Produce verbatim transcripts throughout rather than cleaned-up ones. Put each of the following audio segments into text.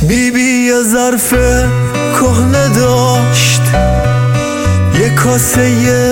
بی بی یه ظرف کهنه داشت، یه کاسه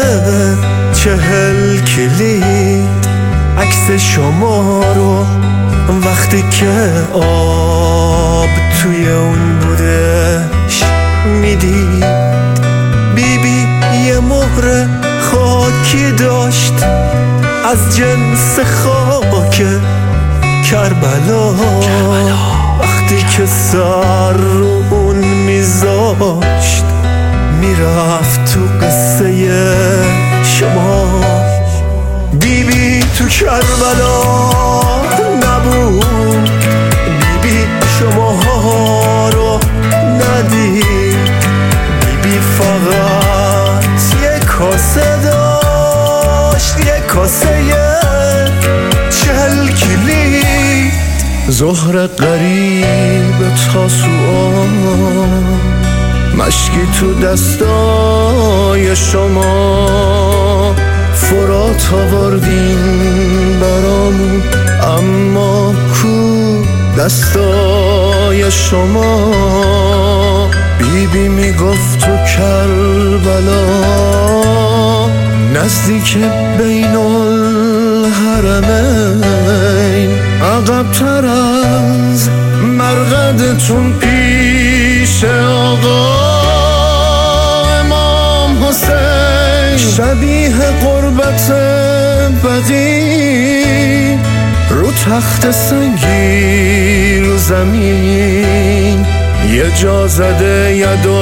چهل کلید، عکس شما رو وقتی که آب توی اون بودش میدید. بی بی یه مهر خاکی داشت از جنس خاک کربلا، وقتی که سر رو اون میذاشت میرفت تو قصه شما. بی بی تو کربلا نبود، بی بی شماها رو ندید، بی بی فقط یه کاسه داشت، یه کاسه چهل کلید. ظهر قریب تاسوعا، مشکی تو دستای شما، فرات آوردین برامون، اما کو دستای شما. بی بی میگفت تو کربلا نزدیک بین الحرمین، عقب‌تر از مرقدتون پیش آقا امام حسین، شبیه قربت بدی رو تخت سنگی رو زمین، یه جا زده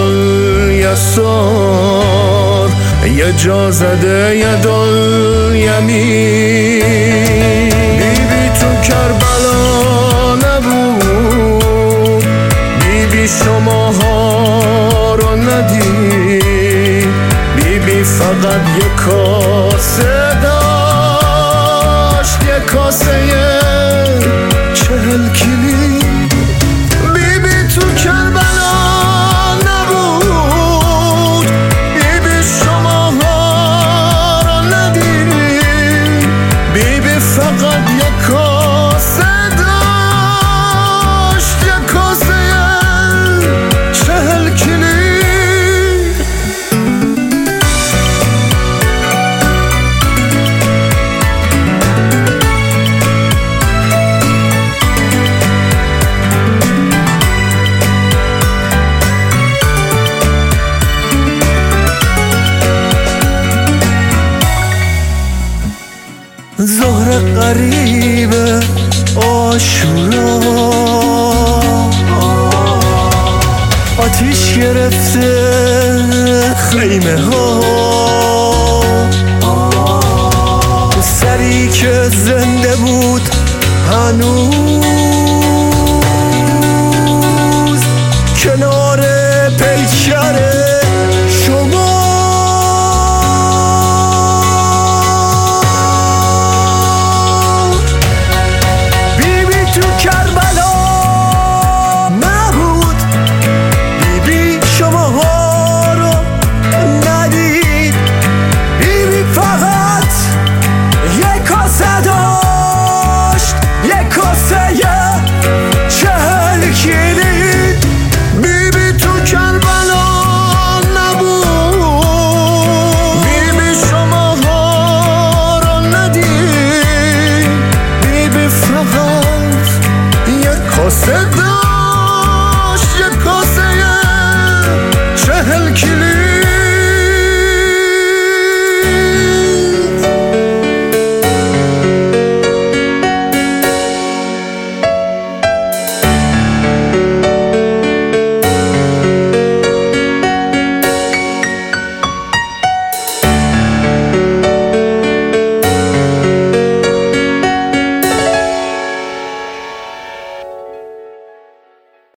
یدالیسار، یه جا زده یدالیمین. بی بی تو کربلا نبود، بی بی شماها رو ندید، بی بی فقط یه کاسه داشت، یه کاسه چهل کلید. بی بی تو کربلا نبود، بی بی شماها رو ندید، بی بی فقط یه کاسه داشت، یه کاسه چهل کلید. ظهر قریب عاشورا، آتیش گرفته خیمه ها، سری که زنده بود هنوز کنار پیکر شما. کاسه داشت، یه کاسه چهل کلید.